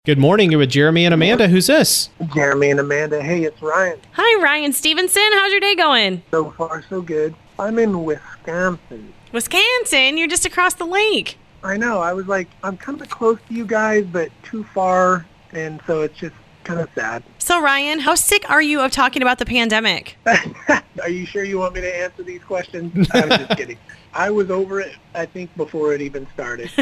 Good morning. You're with Jeremy and Amanda. Who's this? Jeremy and Amanda. Hey, it's Ryan. Hi, Ryan Stevenson. How's your day going? So far, so good. I'm in Wisconsin. Wisconsin? You're just across the lake. I know. I was like, I'm kind of close to you guys, but too far, and so it's just kind of sad. So, Ryan, how sick are you of talking about the pandemic? Are you sure you want me to answer these questions? I'm just kidding. I was over it, I think, before it even started.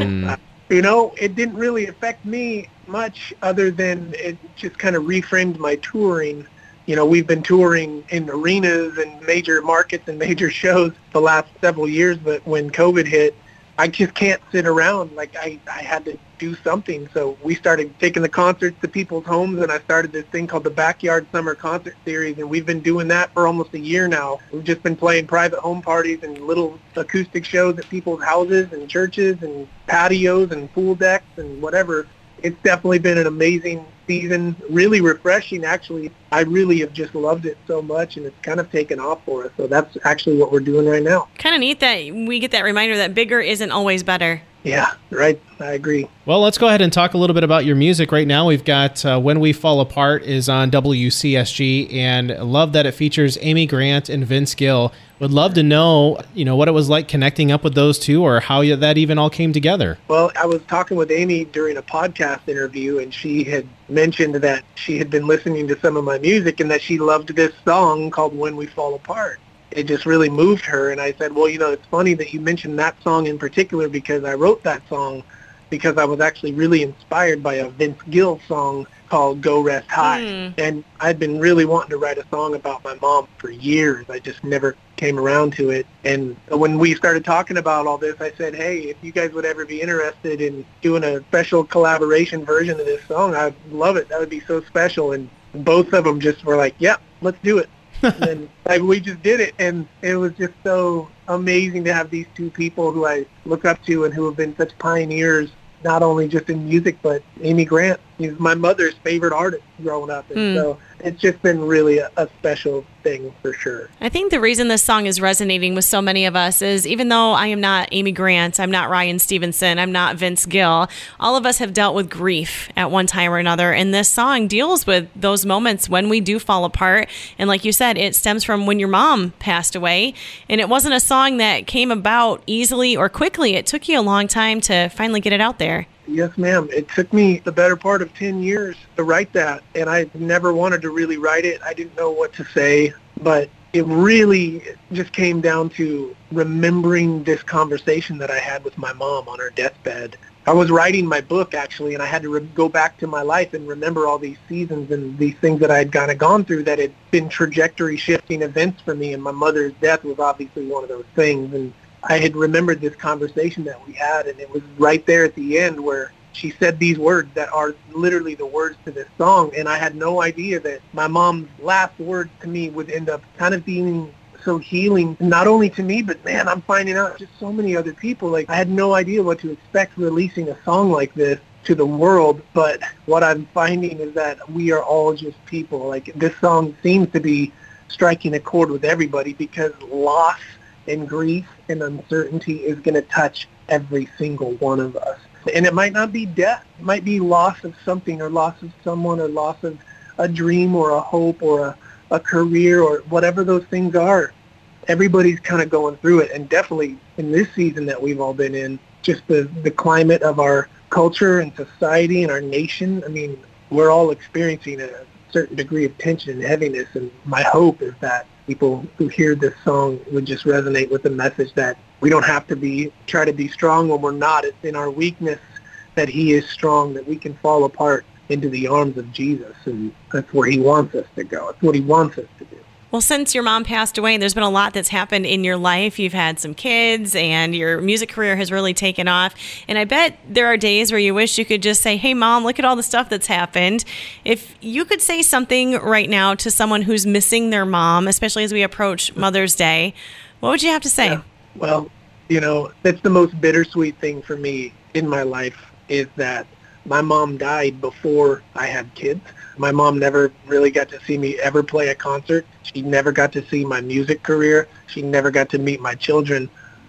So, it didn't really affect me much other than it just kind of reframed my touring. We've been touring in arenas and major markets and major shows the last several years, but when COVID hit, I just can't sit around. I had to do something. So we started taking the concerts to people's homes, and I started this thing called the Backyard Summer Concert Series, and we've been doing that for almost a year now. We've just been playing private home parties and little acoustic shows at people's houses and churches and patios and pool decks and whatever. It's definitely been an amazing season, really refreshing, actually. I really have just loved it so much, and it's kind of taken off for us. So that's actually what we're doing right now. Kind of neat that we get that reminder that bigger isn't always better. Yeah, right. I agree. Well, let's go ahead and talk a little bit about your music right now. We've got When We Fall Apart is on WCSG, and love that it features Amy Grant and Vince Gill. Would love to know, what it was like connecting up with those two, or how that even all came together. Well, I was talking with Amy during a podcast interview, and she had mentioned that she had been listening to some of my music and that she loved this song called When We Fall Apart. It just really moved her, and I said, well, it's funny that you mentioned that song in particular, because I wrote that song because I was actually really inspired by a Vince Gill song called Go Rest High. And I'd been really wanting to write a song about my mom for years. I just never came around to it. And when we started talking about all this, I said, hey, if you guys would ever be interested in doing a special collaboration version of this song, I'd love it. That would be so special. And both of them just were like, yep, let's do it. And we just did it, and it was just so amazing to have these two people who I look up to and who have been such pioneers, not only just in music, but Amy Grant. She's my mother's favorite artist growing up, and so it's just been really a special thing for sure. I think the reason this song is resonating with so many of us is, even though I am not Amy Grant, I'm not Ryan Stevenson, I'm not Vince Gill, all of us have dealt with grief at one time or another, and this song deals with those moments when we do fall apart. And like you said, it stems from when your mom passed away, and it wasn't a song that came about easily or quickly. It took you a long time to finally get it out there. Yes, ma'am. It took me the better part of 10 years to write that, and I never wanted to really write it. I didn't know what to say, but it really just came down to remembering this conversation that I had with my mom on her deathbed. I was writing my book, actually, and I had to go back to my life and remember all these seasons and these things that I had kind of gone through that had been trajectory-shifting events for me, and my mother's death was obviously one of those things. And I had remembered this conversation that we had, and it was right there at the end where she said these words that are literally the words to this song, and I had no idea that my mom's last words to me would end up kind of being so healing, not only to me, but man, I'm finding out just so many other people. I had no idea what to expect releasing a song like this to the world, but what I'm finding is that we are all just people. This song seems to be striking a chord with everybody, because loss and grief and uncertainty is going to touch every single one of us. And it might not be death. It might be loss of something, or loss of someone, or loss of a dream or a hope or a career, or whatever those things are. Everybody's kind of going through it. And definitely in this season that we've all been in, just the climate of our culture and society and our nation, I mean, we're all experiencing a certain degree of tension and heaviness. And my hope is that people who hear this song would just resonate with the message that we don't have to try to be strong when we're not. It's in our weakness that he is strong, that we can fall apart into the arms of Jesus, and that's where he wants us to go. It's what he wants us to do. Well, since your mom passed away, there's been a lot that's happened in your life. You've had some kids, and your music career has really taken off. And I bet there are days where you wish you could just say, hey, Mom, look at all the stuff that's happened. If you could say something right now to someone who's missing their mom, especially as we approach Mother's Day, what would you have to say? Yeah. Well, that's the most bittersweet thing for me in my life, is that my mom died before I had kids. My mom never really got to see me ever play a concert. She never got to see my music career. She never got to meet my children.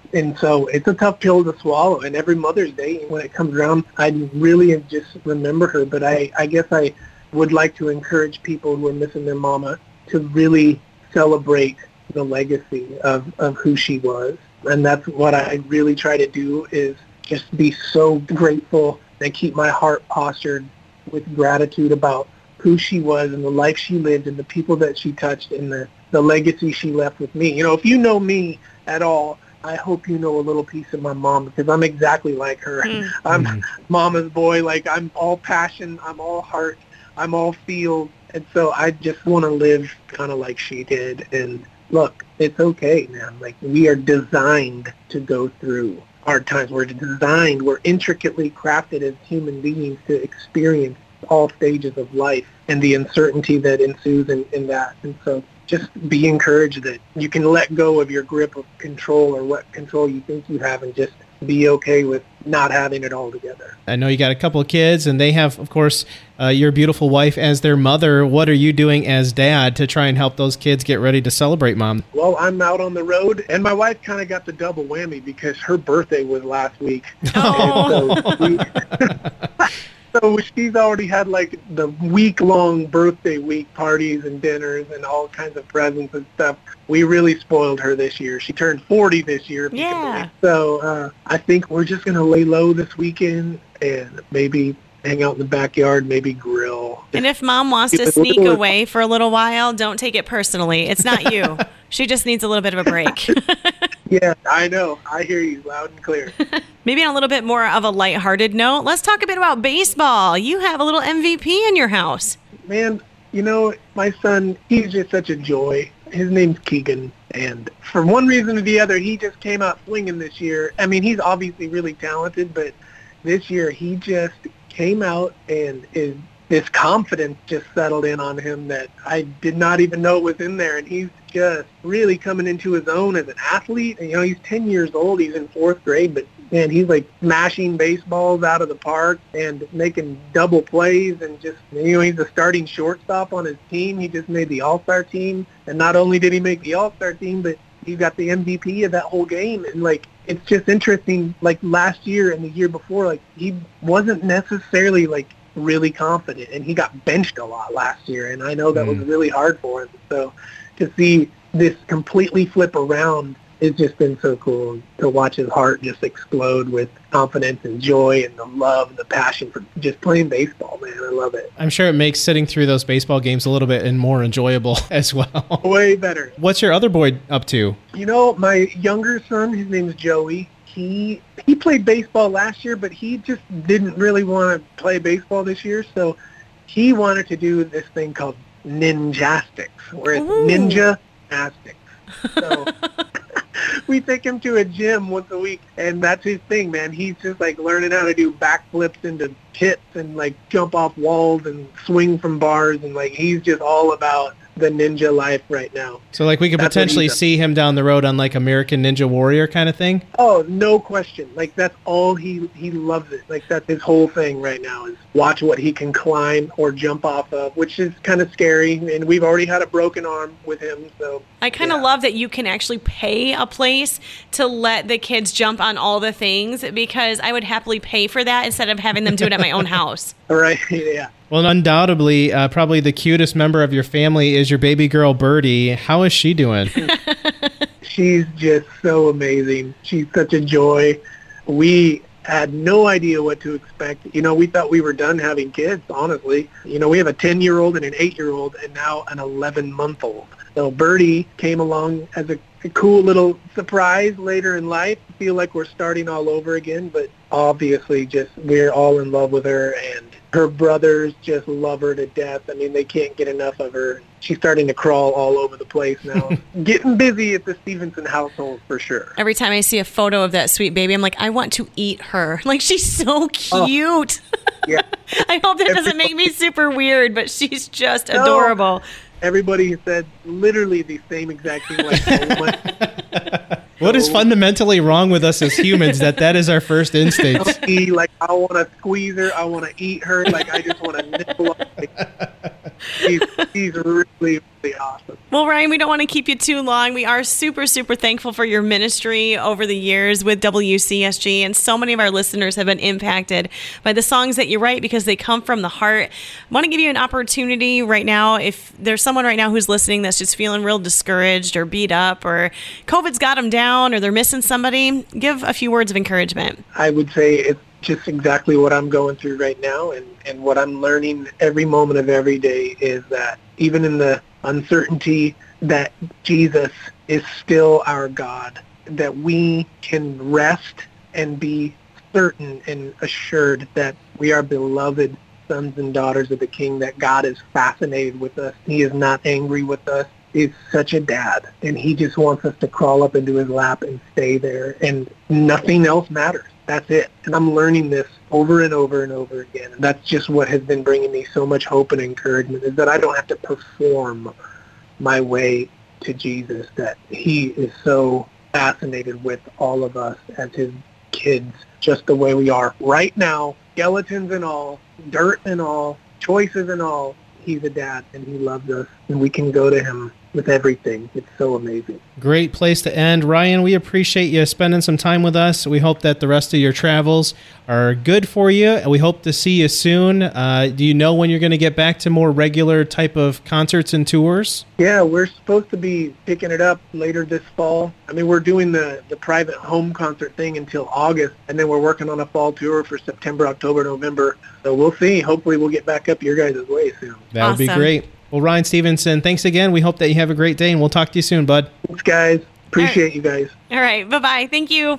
And so it's a tough pill to swallow. And every Mother's Day, when it comes around, I really just remember her. But I guess I would like to encourage people who are missing their mama to really celebrate the legacy of who she was. And that's what I really try to do, is just be so grateful and keep my heart postured with gratitude about who she was and the life she lived and the people that she touched and the legacy she left with me. You know, if you know me at all, I hope you know a little piece of my mom, because I'm exactly like her. I'm mama's boy. Like, I'm all passion, I'm all heart, I'm all feel. And so I just want to live kind of like she did. And look, it's okay, man. Like, we are designed to go through hard times. We're designed, we're intricately crafted as human beings to experience all stages of life and the uncertainty that ensues in that. And so just be encouraged that you can let go of your grip of control or what control you think you have, and just be okay with not having it all together. I know you got a couple of kids, and they have, of course, your beautiful wife as their mother. What are you doing as dad to try and help those kids get ready to celebrate Mom? Well, I'm out on the road, and my wife kind of got the double whammy because her birthday was last week. Oh. So she's already had like the week-long birthday week parties and dinners and all kinds of presents and stuff. We really spoiled her this year. She turned 40 this year. Yeah. So I think we're just going to lay low this weekend and maybe hang out in the backyard, maybe grill. And if Mom wants to sneak away for a little while, don't take it personally. It's not you. She just needs a little bit of a break. Yeah, I know. I hear you loud and clear. Maybe on a little bit more of a lighthearted note, let's talk a bit about baseball. You have a little MVP in your house. Man, you know, my son, he's just such a joy. His name's Keegan. And for one reason or the other, he just came out swinging this year. I mean, he's obviously really talented, but this year he just came out, and this confidence just settled in on him that I did not even know was in there. And he's just really coming into his own as an athlete. And, you know, he's 10 years old. He's in 4th grade, but, man, he's like smashing baseballs out of the park and making double plays. And just, you know, he's a starting shortstop on his team. He just made the All-Star team. And not only did he make the All-Star team, but he got the MVP of that whole game. And, like, it's just interesting, like last year and the year before, like, he wasn't necessarily, like, really confident, and he got benched a lot last year, and I know that was really hard for him. So to see this completely flip around, it's just been so cool to watch his heart just explode with confidence and joy and the love and the passion for just playing baseball, man. I love it. I'm sure it makes sitting through those baseball games a little bit and more enjoyable as well. Way better. What's your other boy up to? You know, my younger son, his name is Joey. He played baseball last year, but he just didn't really want to play baseball this year, so he wanted to do this thing called ninjastics, where it's ninja gymnastics. So we take him to a gym once a week, and that's his thing, man. He's just like learning how to do backflips into pits and like jump off walls and swing from bars, and like he's just all about the ninja life right now. So like we could potentially see him down the road on like American Ninja Warrior kind of thing? Oh, no question. Like that's all he loves it. Like that's his whole thing right now, is watch what he can climb or jump off of, which is kind of scary. And we've already had a broken arm with him. So I kind of love that you can actually pay a place to let the kids jump on all the things, because I would happily pay for that instead of having them do it at my own house. All right. Yeah. Well, undoubtedly, probably the cutest member of your family is your baby girl, Birdie. How is she doing? She's just so amazing. She's such a joy. We had no idea what to expect. You know, we thought we were done having kids, honestly. You know, we have a 10-year-old and an 8-year-old and now an 11-month-old. So Birdie came along as a cool little surprise later in life. I feel like we're starting all over again, but obviously just we're all in love with her, and her brothers just love her to death. I mean, they can't get enough of her. She's starting to crawl all over the place now. Getting busy at the Stevenson household for sure. Every time I see a photo of that sweet baby, I'm like, I want to eat her. Like, she's so cute. Yeah. I hope that doesn't make me super weird, but she's just adorable. Everybody said literally the same exact thing. Like, what is fundamentally wrong with us as humans that is our first instinct? Like, I want to squeeze her. I want to eat her. Like, I just want to nibble. Like, she's really, really awesome. Well, Ryan, we don't want to keep you too long. We are super, super thankful for your ministry over the years with WCSG, and so many of our listeners have been impacted by the songs that you write because they come from the heart. I want to give you an opportunity right now. If there's someone right now who's listening that's just feeling real discouraged or beat up, or COVID's got them down, or they're missing somebody, give a few words of encouragement. I would say it's just exactly what I'm going through right now, and what I'm learning every moment of every day is that even in the uncertainty, that Jesus is still our God, that we can rest and be certain and assured that we are beloved sons and daughters of the King, that God is fascinated with us. He is not angry with us. He's such a dad, and he just wants us to crawl up into his lap and stay there, and nothing else matters. That's it. And I'm learning this over and over and over again. And that's just what has been bringing me so much hope and encouragement, is that I don't have to perform my way to Jesus, that he is so fascinated with all of us as his kids, just the way we are right now, skeletons and all, dirt and all, choices and all. He's a dad, and he loves us, and we can go to him with everything. It's so amazing. Great place to end. Ryan, we appreciate you spending some time with us. We hope that the rest of your travels are good for you, and we hope to see you soon. Do you know when you're going to get back to more regular type of concerts and tours? Yeah, we're supposed to be picking it up later this fall. I mean, we're doing the private home concert thing until August, and then we're working on a fall tour for September, October, November. So we'll see. Hopefully we'll get back up your guys' way soon. That would be great. Well, Ryan Stevenson, thanks again. We hope that you have a great day, and we'll talk to you soon, bud. Thanks, guys. Appreciate you guys. All right. Bye-bye. Thank you.